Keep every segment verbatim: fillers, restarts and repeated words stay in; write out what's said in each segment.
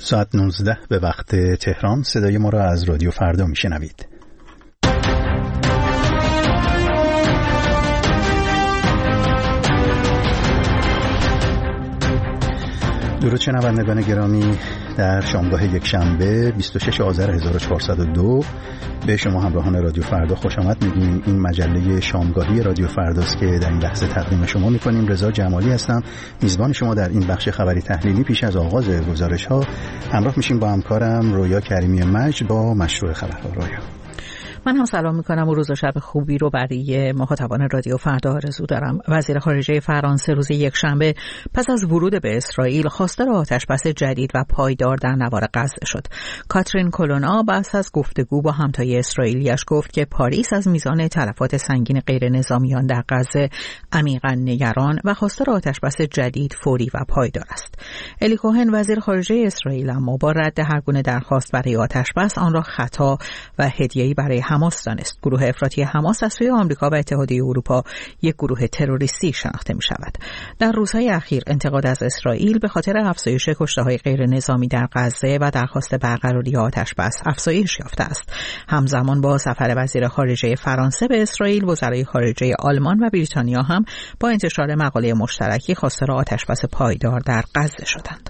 ساعت نوزده به وقت تهران صدای ما را از رادیو فردا میشنوید. درود شنوندگان گرامی، در شامگاه یک شنبه بیست و شش آذر هزار و چهارصد و دو به شما همراهان رادیو فردا خوش آمد میگیم. این مجله شامگاهی رادیو فرداست که در این لحظه تقدیم شما میکنیم. رضا جمالی هستم، میزبان شما در این بخش خبری تحلیلی. پیش از آغاز گزارش ها همراه میشیم با همکارم رویا کریمی مجد با مشروع خبرها. رویا، من هم سلام میکنم و روز و شب خوبی رو برای مخاطبان رادیو فردا آرزو دارم. وزیر خارجه فرانسه روز یکشنبه پس از ورود به اسرائیل خواستار آتشبس جدید و پایدار در نوار غزه شد. کاترین کولونا پس از گفتگو با همتای اسرائیلیش گفت که پاریس از میزان تلفات سنگین غیر نظامیان در غزه عمیقاً نگران و خواستار آتشبس جدید، فوری و پایدار است. الی کوهن وزیر خارجه اسرائیل اما با رد هر گونه درخواست برای آتشبس آن را خطا و هدیه‌ای برای حماس دانست. گروه افراطی حماس از سوی آمریکا و اتحادیه اروپا یک گروه تروریستی شناخته می شود. در روزهای اخیر انتقاد از اسرائیل به خاطر افزایش کشته‌های غیر نظامی در غزه و درخواست برقراری آتشبس افزایش یافته است. همزمان با سفر وزیر خارجه فرانسه به اسرائیل، وزرای خارجه آلمان و بریتانیا هم با انتشار مقاله مشترکی خواستار آتشبس پایدار در غزه شدند.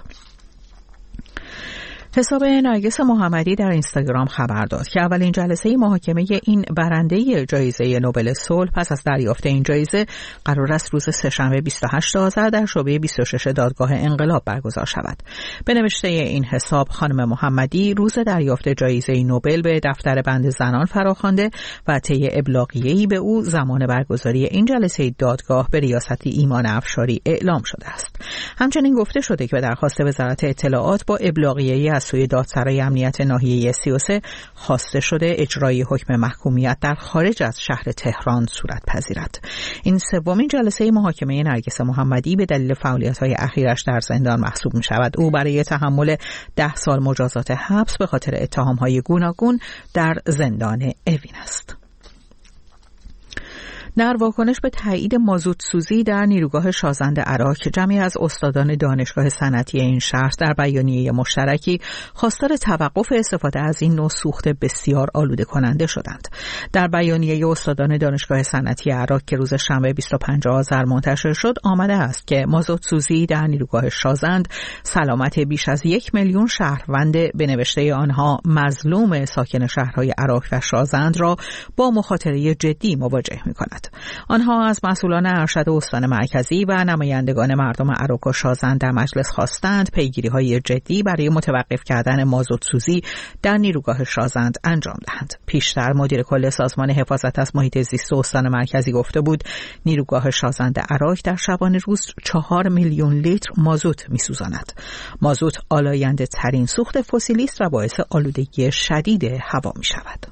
حساب نرگس محمدی در اینستاگرام خبر داد که اولین جلسه محاکمه این برنده جایزه نوبل صلح پس از دریافت این جایزه قرار است روز سه‌شنبه بیست و هشتم آذر در شعبه بیست و ششم دادگاه انقلاب برگزار شود. به نوشته این حساب، خانم محمدی روز دریافت جایزه نوبل به دفتر بند زنان فراخوانده و طی ابلاغیه‌ای به او زمان برگزاری این جلسه دادگاه به ریاست ایمان افشاری اعلام شده است. همچنین گفته شده که به درخواست وزارت اطلاعات با ابلاغیه‌ای از سوی دادسرای امنیت ناحیه سی و سه خواسته شده اجرای حکم محکومیت در خارج از شهر تهران صورت پذیرد. این سومین جلسه محاکمه نرگس محمدی به دلیل فعالیت‌های اخیرش در زندان محسوب می‌شود. او برای تحمل ده سال مجازات حبس به خاطر اتهام‌های گوناگون در زندان اوین است. در واکنش به تایید مازوت سوزی در نیروگاه شازند عراق، جمعی از استادان دانشگاه صنعتی این شهر در بیانیه مشترکی خواستار توقف استفاده از این نوع سوخت بسیار آلوده کننده شدند. در بیانیه استادان دانشگاه صنعتی عراق که روز شنبه بیست و پنجم آذر منتشر شد آمده است که مازوت سوزی در نیروگاه شازند سلامت بیش از یک میلیون شهروند به نوشته آنها مظلوم ساکن شهرهای عراق و شازند را با مخاطره جدی مواجه می‌کند. آنها از مسئولان ارشد استان مرکزی و نمایندگان مردم عراق و شازند در مجلس خواستند پیگیری‌های جدی برای متوقف کردن مازوت سوزی در نیروگاه شازند انجام دهند. پیشتر مدیر کل سازمان حفاظت از محیط زیست استان مرکزی گفته بود نیروگاه شازند عراق در شبانه روز چهار میلیون لیتر مازوت می‌سوزاند. مازوت آلاینده ترین سوخت فسیلی است و باعث آلودگی شدید هوا می‌شود.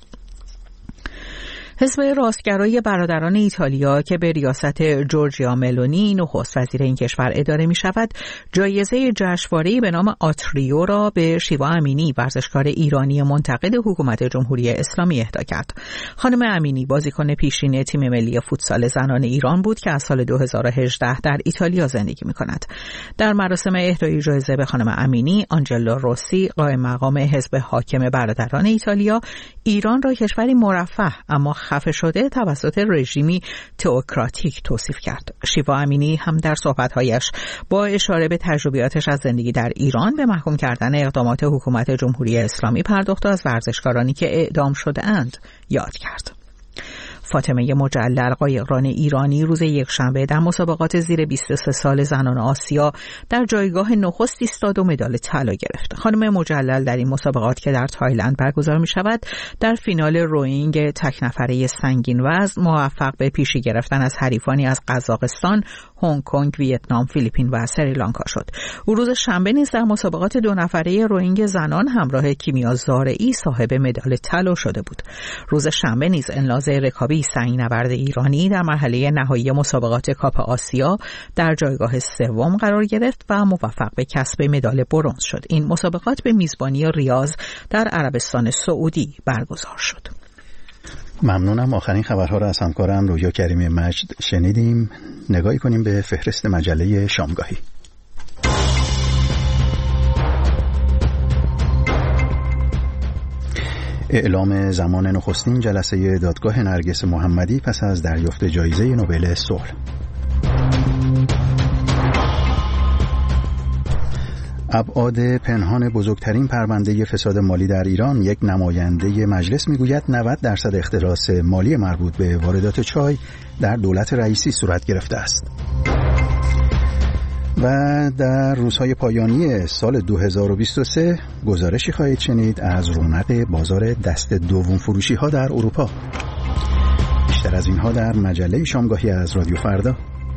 حزب راستگرای برادران ایتالیا که به ریاست جورجیا ملونی نخست وزیر این کشور اداره می شود، جایزه جشنواره‌ای به نام آتریو را به شیوا امینی، ورزشکار ایرانی منتقد حکومت جمهوری اسلامی اهدا کرد. خانم امینی بازیکن پیشین تیم ملی فوتسال زنان ایران بود که از سال دو هزار و هجده در ایتالیا زندگی می کند. در مراسم اهدای جایزه به خانم امینی، آنجلو روسی، قائم مقام حزب حاکم برادران ایتالیا، ایران را کشوری مرفه اما خفه شده توسط رژیمی تئوکراتیک توصیف کرد. شیوا امینی هم در صحبت‌هایش با اشاره به تجربیاتش از زندگی در ایران به محکوم کردن اقدامات حکومت جمهوری اسلامی پرداخت و از ورزشکارانی که اعدام شده‌اند یاد کرد. فاطمه مجلل، قایقران ایرانی، روز یکشنبه در مسابقات زیر بیست و سه سال زنان آسیا در جایگاه نخست ایستاد و مدال طلا گرفت. خانم مجلل در این مسابقات که در تایلند برگزار می شود در فینال روینگ تک نفره سنگین وزن موفق به پیشی گرفتن از حریفانی از قزاقستان، هنگ کنگ، ویتنام، فیلیپین و سریلانکا شد. او روز شنبه نیز در مسابقات دو نفره روینگ زنان همراه کیمیا زارعی صاحب مدال طلا شده بود. روز شنبه نیز انلاز رکابی سنگ نبرد ایرانی در مرحله نهایی مسابقات کاپ آسیا در جایگاه سوم قرار گرفت و موفق به کسب مدال برنز شد. این مسابقات به میزبانی ریاض در عربستان سعودی برگزار شد. ممنونم. آخرین خبرها را از همکارم رویا کریمی مجد شنیدیم. نگاهی کنیم به فهرست مجله شامگاهی. اعلام زمان نخستین جلسه دادگاه نرگس محمدی پس از دریافت جایزه نوبل صلح. ابعاد پنهان بزرگترین پرونده فساد مالی در ایران، یک نماینده مجلس میگوید نود درصد اختلاس مالی مربوط به واردات چای در دولت رئیسی صورت گرفته است. و در روزهای پایانی سال دو هزار و بیست و سه گزارشی خواهید شنید از رونق بازار دست دوم فروشی ها در اروپا. بیشتر از اینها در مجله شامگاهی از رادیو فردا.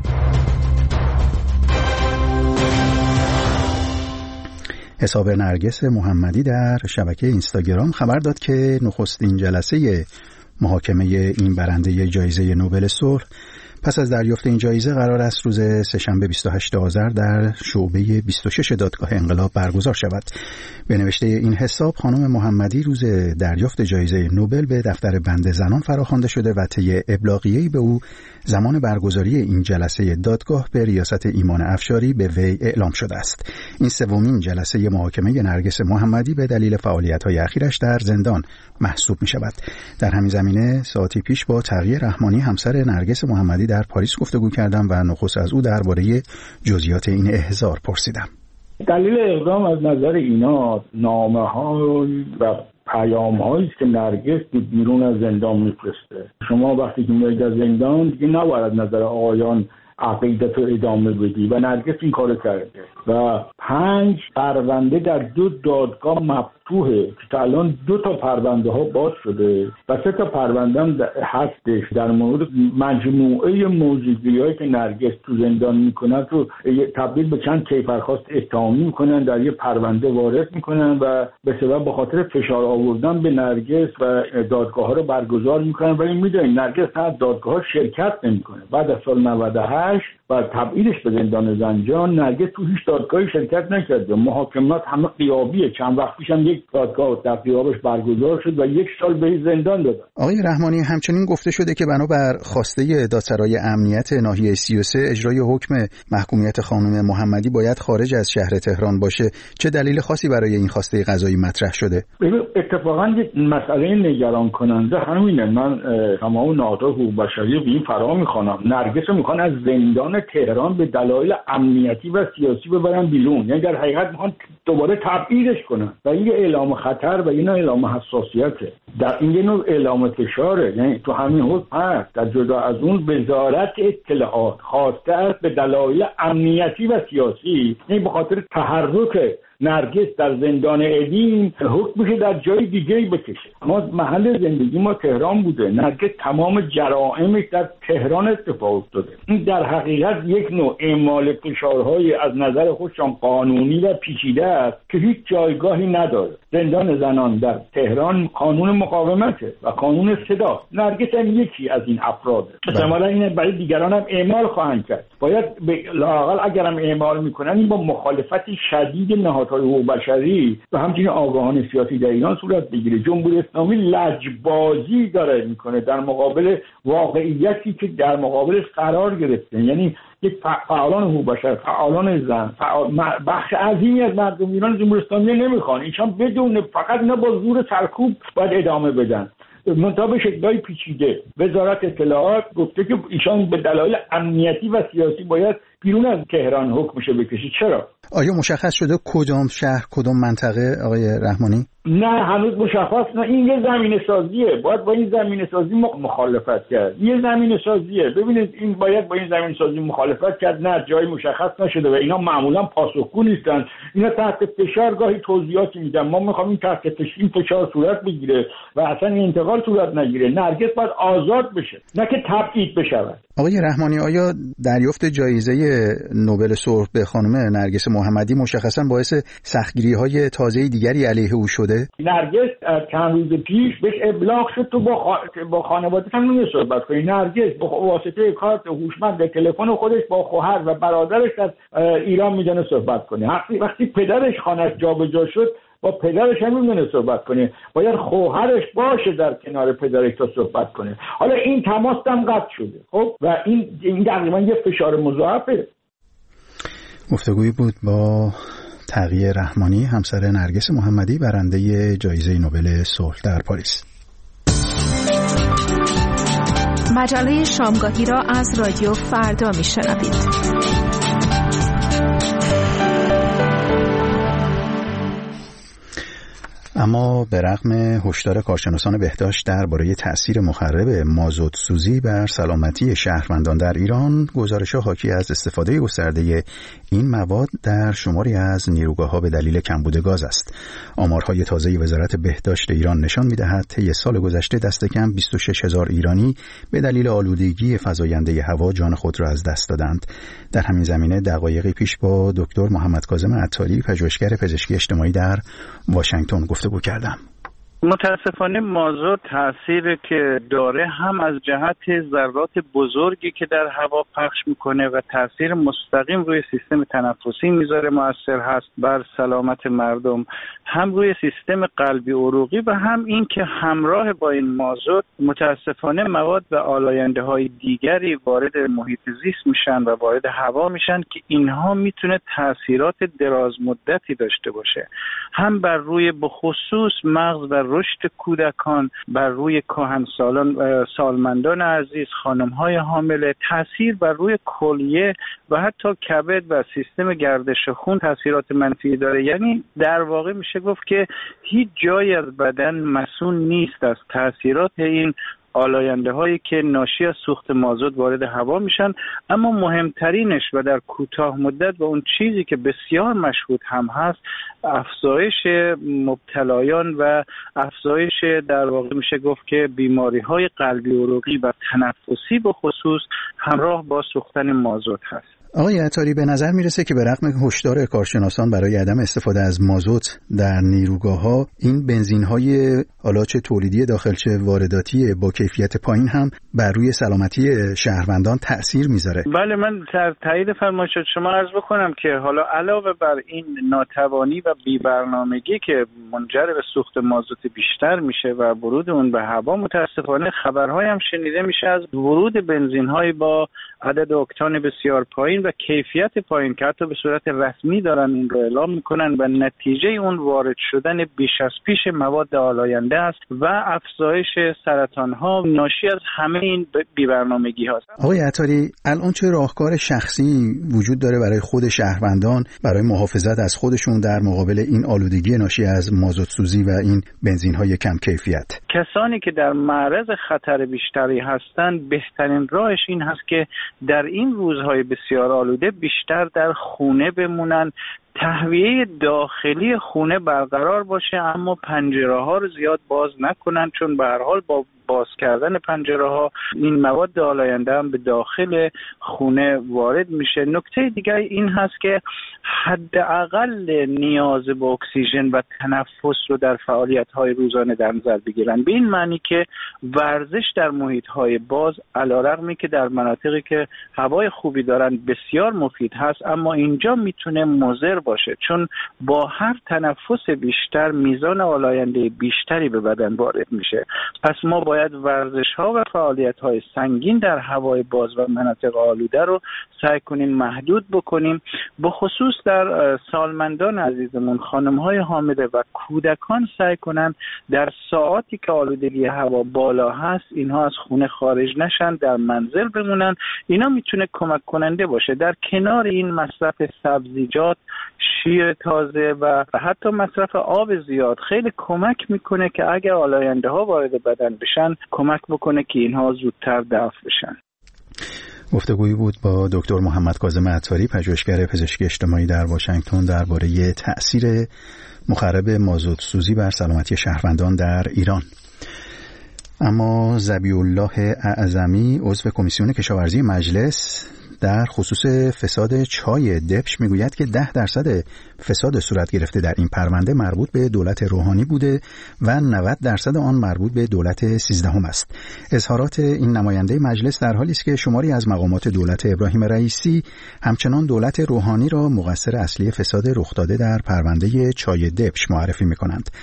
حساب نرگس محمدی در شبکه اینستاگرام خبر داد که نخستین جلسه محاکمه این برنده جایزه نوبل صلح پس از دریافت این جایزه قرار است روز سه‌شنبه بیست و هشتم آذر در شعبه بیست و شش دادگاه انقلاب برگزار شود. به نوشته این حساب خانم محمدی روز دریافت جایزه نوبل به دفتر بند زنان فراخوانده شده و طی ابلاغیه‌ای به او زمان برگزاری این جلسه دادگاه به ریاست ایمان افشاری به وی اعلام شده است. این سومین جلسه محاکمه نرگس محمدی به دلیل فعالیت‌های اخیرش در زندان محسوب می‌شود. در همین زمینه ساعتی پیش با تقی رحمانی همسر نرگس محمدی در پاریس گفتگو کردم و نخست از او درباره جزئیات این احضار پرسیدم. دلیل اقدام از نظر اینا نامه‌ها و پیام‌هایی است که نرگس بیرون از زندان می‌فرسته. شما وقتی که میایید از زندان دیگه نباید نظر آقایان عقیدت رو ادامه بدی و نرگس این کارو کرده و پنج پرونده در دو دادگاه مفتوحه که الان دو تا پرونده ها باز شده و سه تا پرونده هم هستش در مورد مجموعه موضوعیایی که نرگس تو زندان میکنن تو تبدیل به چند کیفرخواست اتهامی میکنن، در یه پرونده وارد میکنن و به سبب به خاطر فشار آوردن به نرگس و دادگاه ها رو برگزار میکنن. ولی میدونید نرگس در دادگاه ها شرکت نمیکنه. بعد از سال نود و هشت و تبعیدش به زندان زنجان نرگس تو هیچ دادگاهی شرکت نکرده. محاکمات همه غیابیه. چند وقت پیش هم یک دادگاه در غیابش برگزار شد و یک سال به زندان دادن. آقای رحمانی، همچنین گفته شده که بنابر خواسته دادسرای امنیت ناحیه سی و سه اجرای حکم محکومیت خانم محمدی باید خارج از شهر تهران باشه. چه دلیل خاصی برای این خواسته قضایی مطرح شده؟ اتفاقا یک مسئله نگران کننده همینه. من تمام نهادهای حقوق بشری به این فرا میخوانم. نرگس میخوان از زندان تهران به دلایل امنیتی و سیاسی ببرن بیرون. یعنی در حقیقت میخوان دوباره تبعیدش کنن و این اعلام خطر و این اعلام حساسیته. در این یه نوع اعلام فشاره. یعنی تو همین حکم هست. در جدا از اون وزارت اطلاعات خواسته است به دلایل امنیتی و سیاسی، یعنی به خاطر تحرک نرگس در زندان ادین حکم میشه در جای دیگه‌ای بکشه. ما محل زندگی ما تهران بوده. نرگس تمام جرائمش در تهران اتفاق افتاده. این در حقیقت یک نوع اعمال فشارهای از نظر خودشان قانونی و پیچیده است که هیچ جایگاهی نداره. زندان زنان در تهران قانون مقاومته و قانون صدا. نرگس هم یکی از این افراده. احتمالاً این برای دیگران هم اعمال خواهند کرد. باید لااقل اگر هم اعمال میکنن این با مخالفت شدید نهادهای حقوق بشری و همچنین آگاهان سیاسی در ایران صورت بگیره. جمهوری اسلامی لجبازی داره میکنه در مقابل واقعیتی که در مقابلش قرار گرفته. یعنی یک فعالان حقوق بشر، فعالان زن، فعال... بخش عظیمی از مردم ایران جمهوری اسلامی نمیخوان. ایشان بدون فقط اینا با زور سرکوب باید ادامه بدن. منتها به شکل‌های پیچیده. وزارت اطلاعات گفته که ایشان به دلایل امنیتی و سیاسی باید بیرون از تهران حکمش بکشه. چرا؟ آیا مشخص شده کدام شهر، کدام منطقه آقای رحمانی؟ نه هنوز مشخص نه. این یه زمینه سازیه. باید با این زمینه سازی مخالفت کرد. یه زمینه سازیه. ببینید این باید با این زمینه سازی مخالفت کرد. نه جای مشخص نشده و اینا معمولا پاسخگو نیستن. اینا تحت فشار گاهی توضیحاتی میدن. ما میخوام این تحت فشار فشار صورت بگیره و اصلا این انتقال صورت نگیره. نرگس باید آزاد بشه، نه که تبعید بشود. آقای رحمانی، آیا دریافت جایزه نوبل صلح به خانم نرگس محمدی مشخصا باعث سختگیری‌های تازه دیگری علیه او شده؟ نرگس چند روز پیش بهش ابلاغ شد تو با خا... با خانواده‌اش هم نمی‌تونی صحبت کنی. نرگس با واسطه کارت هوشمند تلفن خودش با خواهر و برادرش از ایران می‌دونه صحبت کنه. وقتی وقتی پدرش خانه‌اش جابجا شد با پدرش هم نمی‌تونه صحبت کنه. باید خواهرش باشه در کنار پدرش تا صحبت کنه. حالا این تماس هم قطع شده. خب و این این تقریبا یه فشار مضاعفه. گفتگویی بود با تقی رحمانی، همسر نرگس محمدی، برنده جایزه نوبل صلح در پاریس. مجله شامگاهی را از رادیو فردا میشنوید. اما به رغم هشدار کارشناسان بهداشت درباره تأثیر مخرب مازوت سوزی بر سلامتی شهروندان در ایران، گزارش‌ها حاکی از استفاده گسترده این مواد در شماری از نیروگاه‌ها به دلیل کمبود گاز است. آمارهای تازه وزارت بهداشت ایران نشان می‌دهد طی سال گذشته دست کم بیست و شش هزار ایرانی به دلیل آلودگی فزاینده هوا جان خود را از دست دادند. در همین زمینه دقایقی پیش با دکتر محمد کاظم عطاری، پژوهشگر پزشکی اجتماعی در واشنگتن گفتگو کردم. متاسفانه مازوت تأثیری که داره هم از جهت ذرات بزرگی که در هوا پخش میکنه و تأثیر مستقیم روی سیستم تنفسی میذاره مؤثر هست بر سلامت مردم، هم روی سیستم قلبی عروقی و هم این که همراه با این مازوت متاسفانه مواد و آلاینده های دیگری وارد محیط زیست میشن و وارد هوا میشن که اینها میتونه تأثیرات دراز مدتی داشته باشه، هم بر روی بخصوص مغز و رشد کودکان، بر روی کهنسالان، سالمندان عزیز، خانم‌های حامله، تاثیر بر روی کلیه و حتی کبد و سیستم گردش خون تاثیرات منفی داره. یعنی در واقع میشه گفت که هیچ جایی از بدن مسئول نیست از تاثیرات این آلاینده هایی که ناشی از سوخت مازوت وارد هوا میشن. اما مهمترینش و در کوتاه مدت و اون چیزی که بسیار مشهود هم هست، افزایش مبتلایان و افزایش در واقع میشه گفت که بیماری های قلبی عروقی و تنفسی به خصوص همراه با سوختن مازوت هست. آقای عطاری، به نظر میرسه که به رغم هشدار کارشناسان برای عدم استفاده از مازوت در نیروگاه‌ها، این بنزین‌های حالا چه تولیدی داخل چه وارداتی با کیفیت پایین هم بر روی سلامتی شهروندان تأثیر میذاره. بله، من در تایید فرمایشات شما عرض بکنم که حالا علاوه بر این ناتوانی و بی‌برنامگی که منجر به سوخت مازوت بیشتر میشه و ورود اون به هوا، متاسفانه خبرهای هم شنیده میشه از ورود بنزین‌های با عدد اکتان بسیار پایین و کیفیت پایین که حتی به صورت رسمی دارن این رو اعلام میکنن و نتیجه اون وارد شدن بیش از پیش مواد آلاینده است و افزایش سرطان ها ناشی از همه این بی‌برنامگی هاست. آقای عطاری، الان چه راهکار شخصی وجود داره برای خود شهروندان برای محافظت از خودشون در مقابل این آلودگی ناشی از مازوت سوزی و این بنزین های کم کیفیت؟ کسانی که در معرض خطر بیشتری هستند، بهترین راهش این هست که در این روزهای بسیار آلوده بیشتر در خونه بمونن، تهویه داخلی خونه برقرار باشه، اما پنجره ها رو زیاد باز نکنن، چون به هر حال با باز کردن پنجره ها این مواد آلاینده هم به داخل خونه وارد میشه. نکته دیگه این هست که حداقل نیاز به اکسیژن و تنفس رو در فعالیت های روزانه در نظر بگیرن، به این معنی که ورزش در محیط های باز علیرغمی که در مناطقی که هوای خوبی دارن بسیار مفید هست، اما اینجا میتونه مضر باشه، چون با هر تنفس بیشتر میزان آلاینده بیشتری به بدن وارد میشه. پس ما باید ورزش ها و فعالیت های سنگین در هوای باز و مناطق آلوده رو سعی کنیم محدود بکنیم. به خصوص در سالمندان عزیزمون، خانم های حامله و کودکان سعی کنن در ساعاتی که آلودگی هوا بالا هست اینها از خونه خارج نشن، در منزل بمونن. اینا میتونه کمک کننده باشه. در کنار این مصرف سبزیجات، شیر تازه و حتی مصرف آب زیاد خیلی کمک میکنه که اگر آلاینده ها وارد بدن بشن کمک بکنه که اینها زودتر دفع بشن. گفتگویی بود با دکتر محمد کاظم عطاری، پژوهشگر پزشکی اجتماعی در واشنگتن، درباره تأثیر مخرب مازوت سوزی بر سلامتی شهروندان در ایران. اما ذبیح الله اعظمی، عضو کمیسیون کشاورزی مجلس، در خصوص فساد چای دبش میگوید که ده درصد فساد صورت گرفته در این پرونده مربوط به دولت روحانی بوده و نود درصد آن مربوط به دولت سیزدهم است. اظهارات این نماینده مجلس در حالی است که شماری از مقامات دولت ابراهیم رئیسی همچنان دولت روحانی را مقصر اصلی فساد رخ داده در پرونده چای دبش معرفی می‌کنند.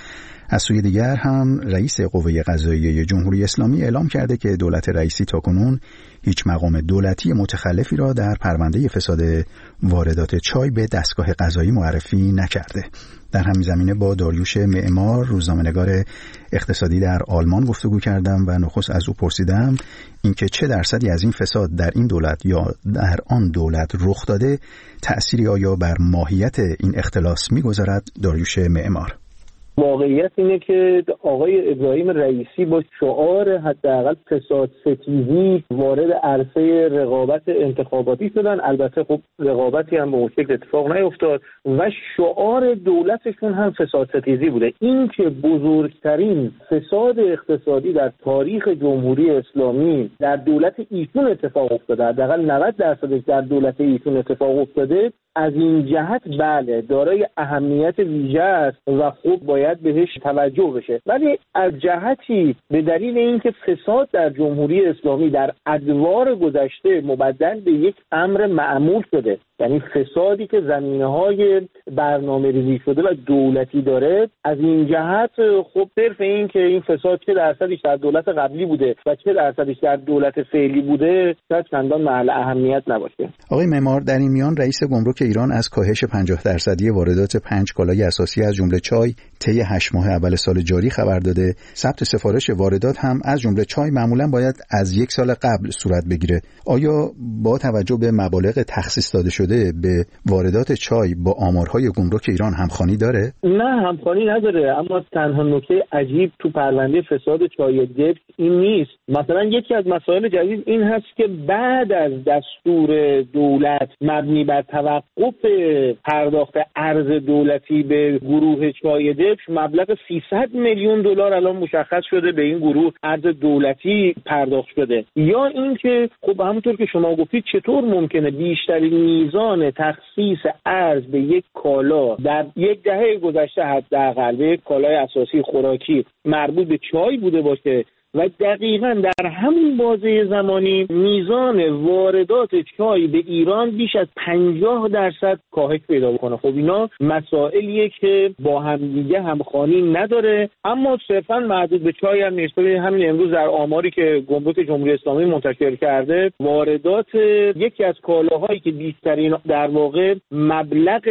از سوی دیگر هم رئیس قوه قضاییه جمهوری اسلامی اعلام کرده که دولت رئیسی تاکنون هیچ مقام دولتی متخلفی را در پرونده فساد واردات چای به دستگاه قضایی معرفی نکرده. در همین زمینه با داریوش معمار، روزنامه‌نگار اقتصادی در آلمان گفتگو کردم و نخست از او پرسیدم اینکه چه درصدی از این فساد در این دولت یا در آن دولت رخ داده، تأثیری آیا بر ماهیت این اختلاس می‌گذارد. داریوش معمار: واقعیت اینه که آقای ابراهیم رئیسی با شعار حداقل فساد ستیزی وارد عرصه رقابت انتخاباتی شدن. البته خب رقابتی هم به اون شکل اتفاق نیفتاد و شعار دولتشون هم فساد ستیزی بوده. این که بزرگترین فساد اقتصادی در تاریخ جمهوری اسلامی در دولت ایشون اتفاق افتاده، حداقل نود درصدش در دولت ایشون اتفاق افتاده، از این جهت بله دارای اهمیت ویژه است و خوب باید بهش توجه بشه. ولی از جهتی به دلیل اینکه فساد در جمهوری اسلامی در ادوار گذشته مبدل به یک امر معمول شده، یعنی فسادی که زمینه‌های برنامه‌ریزی شده و دولتی داره، از این جهت خب صرف این که این فساد چه درصدش در دولت قبلی بوده و چه درصدش در دولت فعلی بوده شاید چندان محل اهمیت نباشه. آقای معمار، در این میان رئیس گمرک ایران از کاهش پنجاه درصدی واردات پنج کالای اساسی از جمله چای طی هشت ماه اول سال جاری خبر داده. ثبت سفارش واردات هم از جمله چای معمولاً باید از یک سال قبل صورت بگیره. آیا با توجه به مبالغ تخصیص داده شده به واردات چای با آمارهای گمرک ایران همخوانی داره؟ نه، همخوانی نداره. اما تنها نکته عجیب تو پرونده فساد چای دبس این نیست. مثلا یکی از مسائل جدید این هست که بعد از دستور دولت مبنی بر توقف پرداخت ارز دولتی به گروه چای دبس، مبلغ سیصد میلیون دلار الان مشخص شده به این گروه ارز دولتی پرداخت شده. یا اینکه خب همونطور که شما گفتید چطور ممکنه بیشترین میزان تخصیص ارز به یک کالا در یک دهه گذشته حداقل به یک کالای اساسی خوراکی مربوط به چای بوده باشه و دقیقاً در همون بازه زمانی میزان واردات چای به ایران بیش از پنجاه درصد کاهش پیدا بکنه. خب اینا مسائلیه که با همدیگه همخوانی نداره، اما صرفاً محدود به چای هم نیست. همین امروز در آماری که گمرک جمهوری اسلامی منتشر کرده، واردات یکی از کالاهایی که بیشترین در واقع مبلغ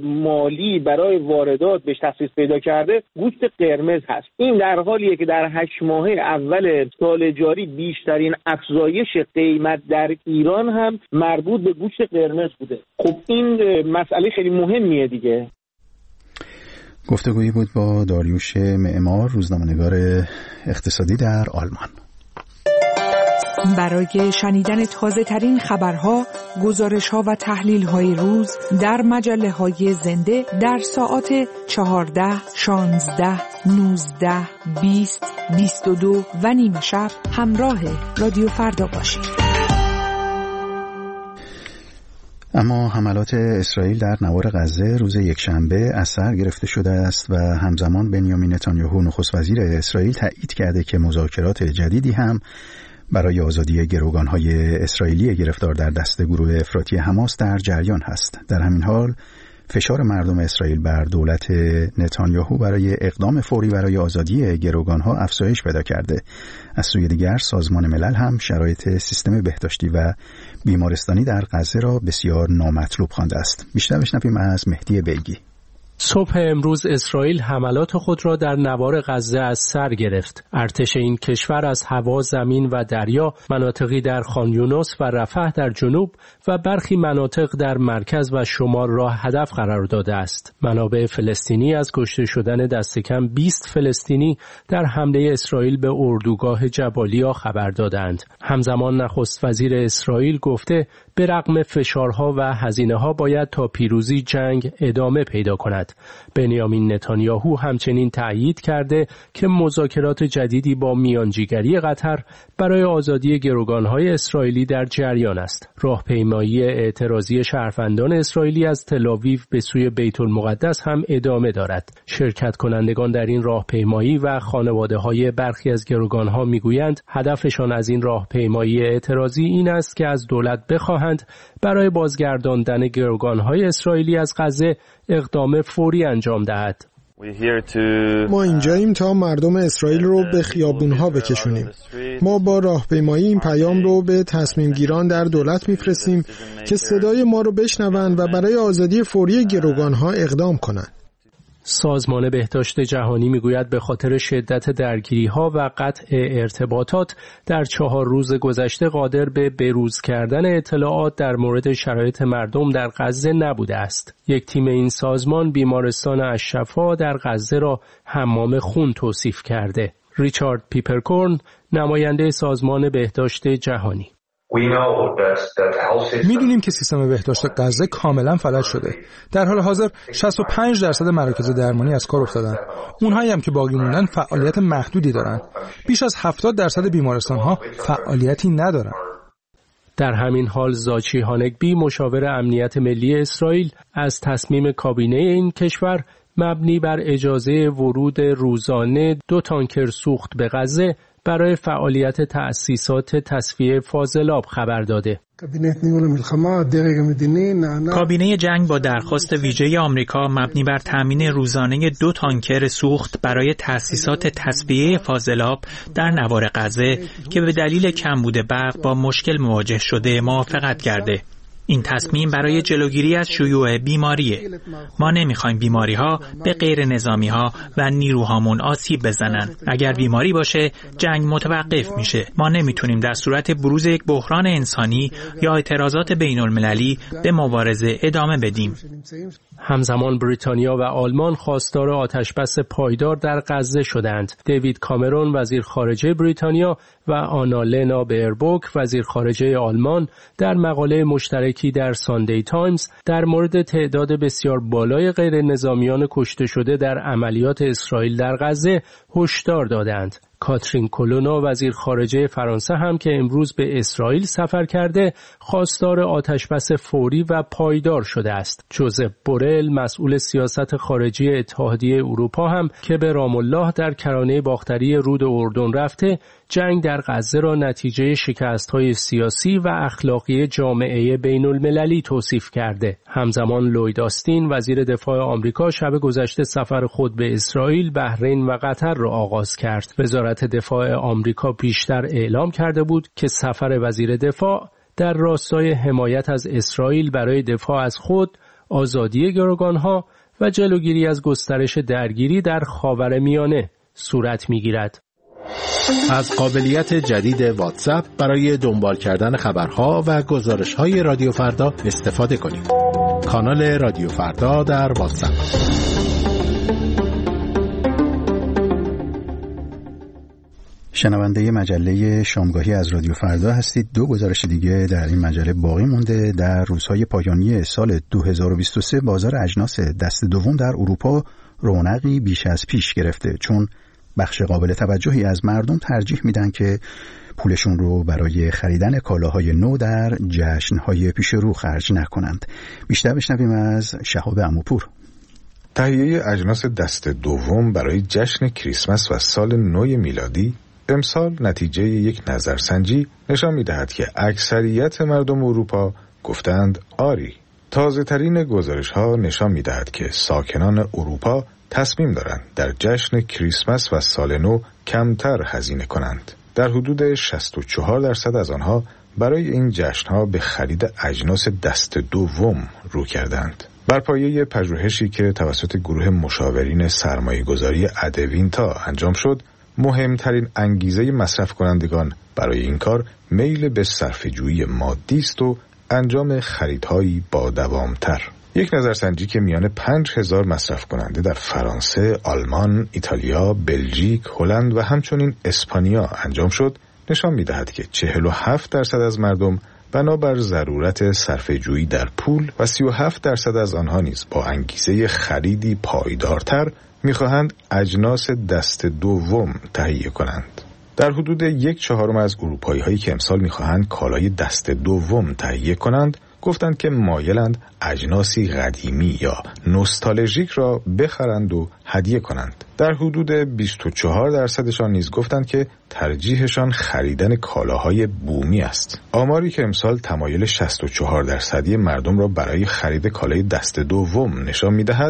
مالی برای واردات بهش تخصیص پیدا کرده گوشت قرمز هست. این در حالیه که در هشت ماه اول سال جاری بیشترین افزایش قیمت در ایران هم مربوط به گوشت قرمز بوده. خب این مسئله خیلی مهمیه دیگه. گفتگویی بود با داریوش معمار، روزنامه‌نگار اقتصادی در آلمان. برای شنیدن تازه ترین خبرها، گزارش‌ها و تحلیل‌های روز در مجله‌های زنده در ساعات چهارده، شانزده، نوزده، بیست، بیست و دو و نیمه شب همراه رادیو فردا باشید. اما حملات اسرائیل در نوار غزه روز یکشنبه از سر گرفته شده است و همزمان بنیامین نتانیاهو نخست وزیر اسرائیل تایید کرده که مذاکرات جدیدی هم برای آزادی گروگان‌های اسرائیلی گرفتار در دست گروه افراطی حماس در جریان هست. در همین حال فشار مردم اسرائیل بر دولت نتانیاهو برای اقدام فوری برای آزادی گروگان‌ها افزایش پیدا کرده. از سوی دیگر سازمان ملل هم شرایط سیستم بهداشتی و بیمارستانی در غزه را بسیار نامطلوب خوانده است. بیشتر بشنویم از مهدی بیگی. صبح امروز اسرائیل حملات خود را در نوار غزه از سر گرفت. ارتش این کشور از هوا، زمین و دریا مناطقی در خان یونس و رفح در جنوب و برخی مناطق در مرکز و شمال را هدف قرار داده است. منابع فلسطینی از کشته شدن دست کم بیست فلسطینی در حمله اسرائیل به اردوگاه جبالیا خبر دادند. همزمان نخست وزیر اسرائیل گفته به رغم فشارها و هزینه‌ها باید تا پیروزی جنگ ادامه پیدا کند. بنیامین نتانیاهو همچنین تأیید کرده که مذاکرات جدیدی با میانجیگری قطر برای آزادی گروگان‌های اسرائیلی در جریان است. راهپیمایی اعتراضی شهروندان اسرائیلی از تل‌آویو به سوی بیت المقدس هم ادامه دارد. شرکت کنندگان در این راهپیمایی و خانواده‌های برخی از گروگان‌ها میگویند هدفشان از این راهپیمایی اعتراضی این است که از دولت بخواهند برای بازگرداندن گروگان‌های اسرائیلی از غزه اقدام فوری انجام دهد. ما اینجاییم تا مردم اسرائیل رو به خیابونها بکشونیم. ما با راهپیمایی این پیام رو به تصمیم گیران در دولت میفرستیم که صدای ما رو بشنوند و برای آزادی فوری گروگانها اقدام کنند. سازمان بهداشت جهانی میگوید به خاطر شدت درگیری‌ها و قطع ارتباطات در چهار روز گذشته قادر به بروز کردن اطلاعات در مورد شرایط مردم در غزه نبوده است. یک تیم این سازمان بیمارستان الشفا در غزه را حمام خون توصیف کرده. ریچارد پیپرکورن، نماینده سازمان بهداشت جهانی: میدونیم که سیستم بهداشت غزه کاملا فلج شده. در حال حاضر شصت و پنج درصد مراکز درمانی از کار افتادن. اونهایی هم که باقی موندن فعالیت محدودی دارن. بیش از هفتاد درصد بیمارستان‌ها فعالیتی ندارن. در همین حال زاچی هانگبی، مشاور امنیت ملی اسرائیل، از تصمیم کابینه این کشور مبنی بر اجازه ورود روزانه دو تانکر سوخت به غزه برای فعالیت تأسیسات تصفیه فاضلاب خبر داده. کابینه جنگ با درخواست ویژه آمریکا مبنی بر تامین روزانه دو تانکر سوخت برای تأسیسات تصفیه فاضلاب در نوار غزه که به دلیل کمبود برق با مشکل مواجه شده موافقت کرده. این تصمیم برای جلوگیری از شیوع بیماریه. ما نمیخوایم بیماری ها به غیر نظامی ها و نیروهامون آسیب بزنن. اگر بیماری باشه جنگ متوقف میشه. ما نمیتونیم در صورت بروز یک بحران انسانی یا اعتراضات بین المللی به مبارزه ادامه بدیم. همزمان بریتانیا و آلمان خواستار آتشبس پایدار در غزه شدند. دیوید کامرون وزیر خارجه بریتانیا و آنالنا بیربوک وزیر خارجه آلمان در مقاله مشترکی در ساندی تایمز در مورد تعداد بسیار بالای غیر نظامیان کشته شده در عملیات اسرائیل در غزه هشدار دادند. کاترین کولونا وزیر خارجه فرانسه هم که امروز به اسرائیل سفر کرده خواستار آتشبس فوری و پایدار شده است. جوزف بورل مسئول سیاست خارجی اتحادیه اروپا هم که به رام الله در کرانه باختری رود اردن رفته جنگ در غزه را نتیجه شکست‌های سیاسی و اخلاقی جامعه بین المللی توصیف کرده. همزمان لوید آستین وزیر دفاع آمریکا شب گذشته سفر خود به اسرائیل، بحرین و قطر را آغاز کرد. وزارت دفاع آمریکا پیشتر اعلام کرده بود که سفر وزیر دفاع در راستای حمایت از اسرائیل برای دفاع از خود، آزادی گروگانها و جلوگیری از گسترش درگیری در خاورمیانه صورت می‌گیرد. از قابلیت جدید واتساپ برای دنبال کردن خبرها و گزارش‌های رادیو فردا استفاده کنید. کانال رادیو فردا در واتساپ. شنونده مجله شامگاهی از رادیو فردا هستید. دو گزارش دیگه در این مجله باقی مونده. در روزهای پایانی سال دو هزار و بیست و سه بازار اجناس دست دوم در اروپا رونقی بیش از پیش گرفته، چون بخش قابل توجهی از مردم ترجیح میدن که پولشون رو برای خریدن کالاهای نو در جشنهای پیش رو خرج نکنند. بیشتر بشنویم از شهاب عموپور. تهیه اجناس دست دوم برای جشن کریسمس و سال نو میلادی امسال نتیجه یک نظرسنجی نشان می‌دهد که اکثریت مردم اروپا گفتند آری. تازه ترین گزارش ها نشان می‌دهد که ساکنان اروپا تصمیم دارند در جشن کریسمس و سال نو کمتر هزینه کنند. در حدود شصت و چهار درصد از آنها برای این جشن‌ها به خرید اجناس دست دوم رو کردند. بر پایه پژوهشی که توسط گروه مشاورین سرمایه‌گذاری ادوینتا انجام شد، مهمترین انگیزه مصرف کنندگان برای این کار میل به صرفه‌جویی مادی است و انجام خریدهایی با دوام‌تر. یک نظرسنجی که میان پنج هزار مصرف کننده در فرانسه، آلمان، ایتالیا، بلژیک، هلند و همچنین اسپانیا انجام شد، نشان می‌دهد که چهل و هفت درصد از مردم بنابر ضرورت صرفه‌جویی در پول و سی و هفت درصد از آنها نیز با انگیزه خریدی پایدارتر می‌خواهند اجناس دست دوم تهیه کنند. در حدود یک چهارم از اروپایی‌هایی که امسال می‌خواهند کالای دست دوم تهیه کنند، گفتند که مایلند اجناسی قدیمی یا نوستالژیک را بخرند و هدیه کنند. در حدود بیست و چهار درصدشان نیز گفتند که ترجیحشان خریدن کالاهای بومی است. آماری که امسال تمایل شصت و چهار درصدی مردم را برای خرید کالای دست دوم نشان می‌دهد،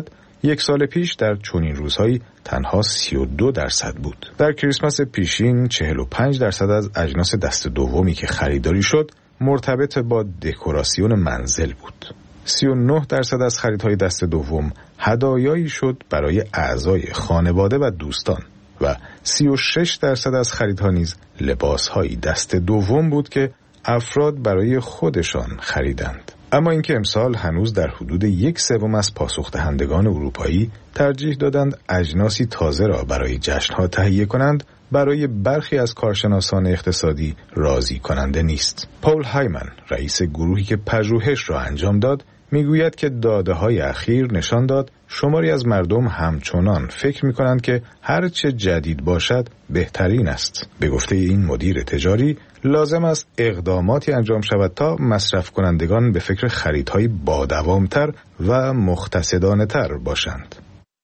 یک سال پیش در چنین روزهایی تنها سی و دو درصد بود. در کریسمس پیشین چهل و پنج درصد از اجناس دست دومی که خریداری شد مرتبط با دکوراسیون منزل بود. سی و نه درصد از خریدهای دست دوم هدایایی شد برای اعضای خانواده و دوستان و سی و شش درصد از خریدها نیز لباسهایی دست دوم بود که افراد برای خودشان خریدند. اما اینکه امسال هنوز در حدود یک سوم از پاسخدهندگان اروپایی ترجیح دادند اجناسی تازه را برای جشنها تهیه کنند، برای برخی از کارشناسان اقتصادی راضی کننده نیست. پول هایمن، رئیس گروهی که پژوهش را انجام داد، میگوید که داده‌های اخیر نشان داد شماری از مردم همچنان فکر می‌کنند که هر چه جدید باشد بهترین است. به گفته این مدیر تجاری، لازم است اقداماتی انجام شود تا مصرف کنندگان به فکر خریدهای با دوام‌تر و مقتصدانه‌تر باشند.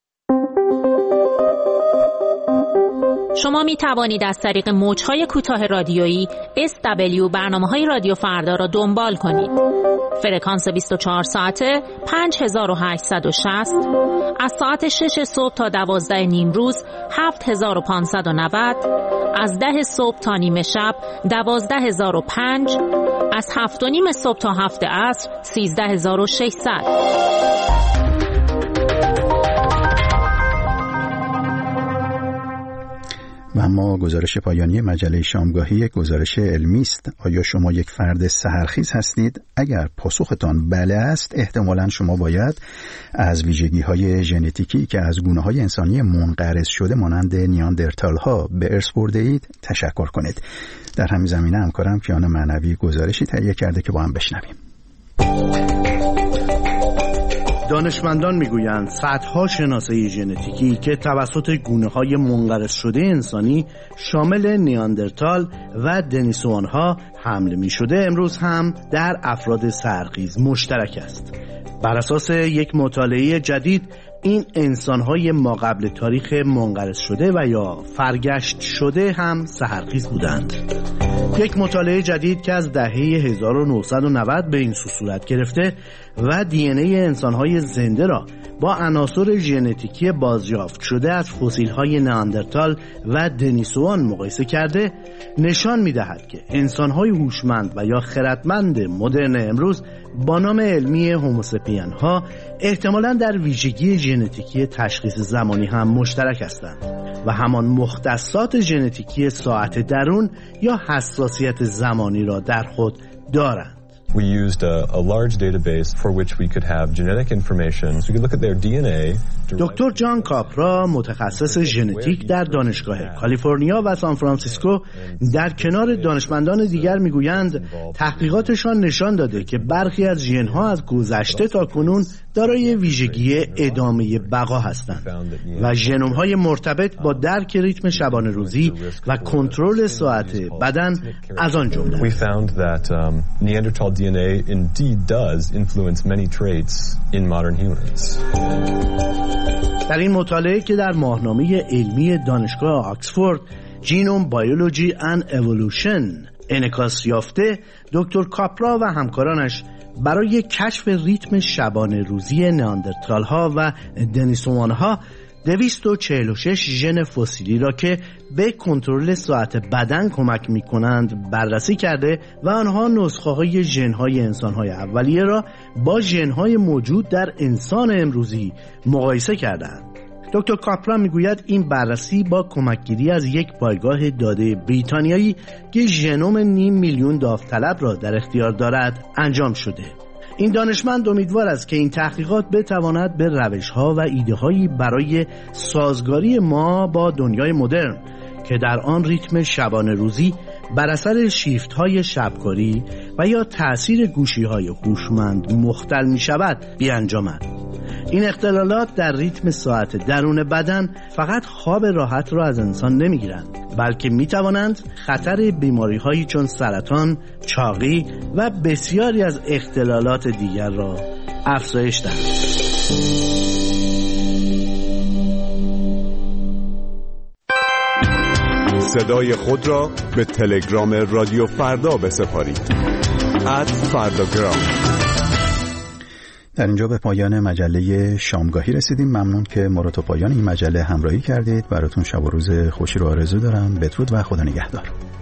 شما می توانید از طریق موج‌های کوتاه رادیویی اس دبلیو برنامه‌های رادیو فردا را دنبال کنید. فرکانس بیست و چهار ساعته پنج هزار و هشتصد و شصت، از ساعت شش صبح تا دوازده نیم روز هفت هزار و پانصد و نود، از ده صبح تا نیمه شب دوازده هزار و پنج، از هفت و نیم صبح تا هفت عصر سیزده هزار و ششصد. و اما گزارش پایانی مجله شامگاهی یک گزارش علمی است. آیا شما یک فرد سحرخیز هستید؟ اگر پاسختان بله است، احتمالاً شما باید از ویژگی‌های ژنتیکی که از گونه‌های انسانی منقرض شده مانند نیاندرتال ها به ارث برده اید تشکر کنید. در همین زمینه همکارم کیان معنوی گزارشی تهیه کرده که با هم بشنویم. دانشمندان میگویند صدها شناسه ژنتیکی که توسط گونه‌های منقرض شده انسانی شامل نیاندرتال و دنیسوان‌ها حمل می‌شده امروز هم در افراد سحرخیز مشترک است. بر اساس یک مطالعه جدید این انسان‌های ماقبل تاریخ منقرض شده و یا فرگشت شده هم سحرخیز بودند. یک مطالعه جدید که از دهه هزار و نهصد و نود به این سو صورت گرفته و دی ان ای انسان‌های زنده را با عناصر ژنتیکی بازیافت شده از فسیل‌های نیاندرتال و دنیسوان مقایسه کرده، نشان می‌دهد که انسان‌های هوشمند و یا خردمند مدرن امروز با نام علمی هوموسپین ها احتمالاً در ویژگی ژنتیکی تشخیص زمانی هم مشترک هستند و همان مختصات ژنتیکی ساعت درون یا حساسیت زمانی را در خود دارند. We used a, a large database for which we could have genetic information. So we could look at their دی ان ای. دکتر جان کاپرا، متخصص ژنتیک در دانشگاه کالیفرنیا و سان فرانسیسکو، در کنار دانشمندان دیگر میگویند تحقیقاتشان نشان داده که برخی از ژن‌ها از گذشته تا کنون دارای ویژگی ادامه بقا هستند و ژنوم‌های مرتبط با درک ریتم شبانه روزی و کنترل ساعت بدن از آن جمله. We found that um, Neanderthal دی ان ای indeed does influence many traits in modern humans. در این مطالعه که در ماهنامه علمی دانشگاه آکسفورد جینوم بایولوژی اند اِوولوشن انعکاس یافته، دکتر کاپرا و همکارانش برای کشف ریتم شبانه روزی نیاندرتال ها و دنیسوان ها دویست و چهل و شش ژن فسیلی را که به کنترل ساعت بدن کمک می کنند بررسی کرده و آنها نسخه های ژن های انسان های اولیه را با ژن های موجود در انسان امروزی مقایسه کردند. دکتر کاپرا میگوید این بررسی با کمکگیری از یک پایگاه داده بریتانیایی که ژنوم نیم میلیون داوطلب را در اختیار دارد انجام شده. این دانشمند امیدوار است که این تحقیقات بتواند به روش‌ها و ایده‌هایی برای سازگاری ما با دنیای مدرن که در آن ریتم شبانه روزی بر اثر شیفت‌های شبکاری و یا تأثیر گوشی‌های هوشمند مختل می‌شود بیانجامد. این اختلالات در ریتم ساعت درون بدن فقط خواب راحت را از انسان نمیگیرند، بلکه میتوانند خطر بیماری‌هایی چون سرطان، چاقی و بسیاری از اختلالات دیگر را افزایش دهند. صدای خود را به تلگرام رادیو فردا بسپارید. ات فرداگرام. در اینجا به پایان مجله شامگاهی رسیدیم. ممنون که ما رو تا پایان این مجله همراهی کردید. براتون شب و روز خوشی رو آرزو دارم. بدرود و خدا نگهدار.